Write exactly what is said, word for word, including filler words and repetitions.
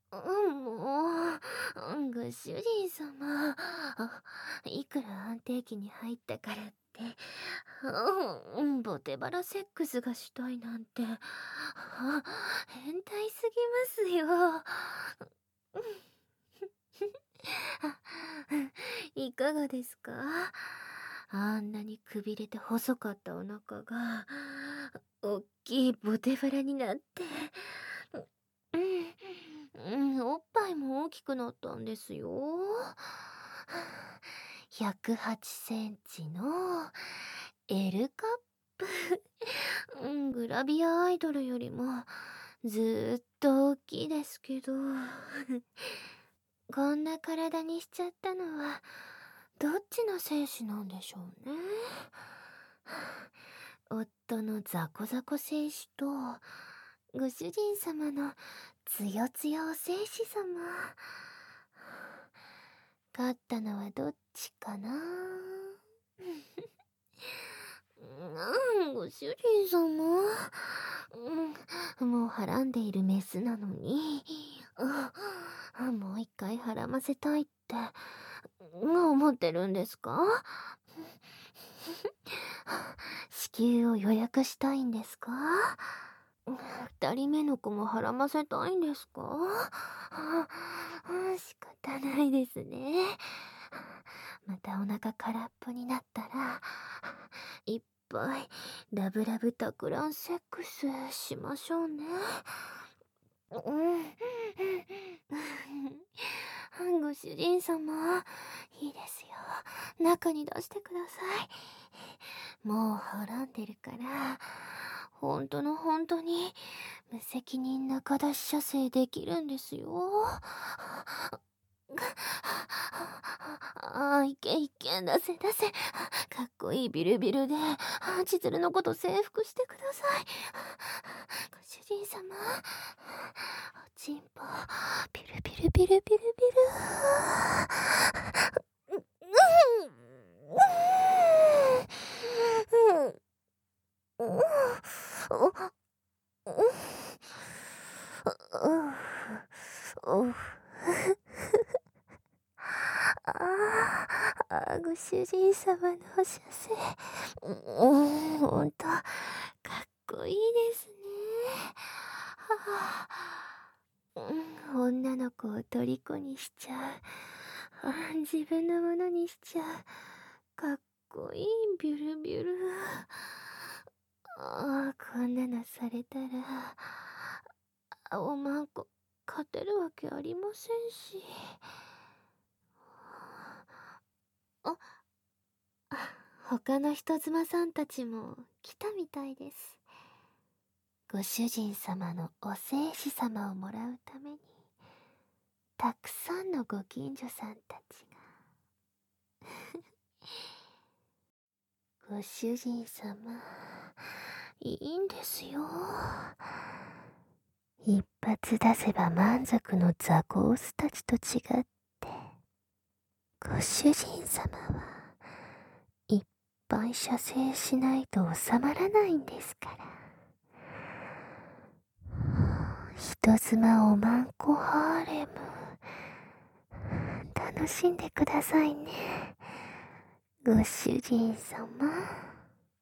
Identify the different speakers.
Speaker 1: うん、もう、ご主人様、いくら安定期に入ったからって、うん、ボテバラセックスがしたいなんて、変態すぎますよ。いかがですか？あんなにくびれて細かったお腹が、おっきいボテバラになって、うん、うん、おっぱいも大きくなったんですよ。ひゃくはちセンチの エル カップ。うん、グラビアアイドルよりもずーっと大きいですけど、こんな体にしちゃったのはどっちの精子なんでしょうね。夫のザコザコ精子とご主人様のつよつよ精子様。勝ったのはどっちかな。うん、ご主人様。うん、もうはらんでいるメスなのに、うん、もう一回はらませたいって、思ってるんですか？子宮を予約したいんですか？二人目の子もはらませたいんですか？仕方ないですね。またお腹空っぽになったら、いっぱいラブラブたくらんセックスしましょうね。うん。ご主人様、いいですよ。中に出してください。もうはらんでるから、ほんとのほんとに無責任中出し射精できるんですよ。ああ、いけいけ、出せ出せ。かっこいいビルビルで、千鶴のこと征服してください。ご主人様、おちんぽ、ビルビルビルビルビル。ああ、ご主人様の射精、うん、ほんと、かっこいいですね。はあ、うん、女の子を虜にしちゃう。あ、自分のものにしちゃう。かっこいいビュルビュル。ああ、こんなのされたら、おまんこ勝てるわけありませんし。あ、他の人妻さんたちも来たみたいです。ご主人様のお聖子様をもらうために、たくさんのご近所さんたちが。ご主人様、いいんですよ。一発出せば満足のザコースたちと違って、ご主人様はいっぱい射精しないと収まらないんですから。人妻おまんこハーレム、楽しんでくださいね、ご主人様。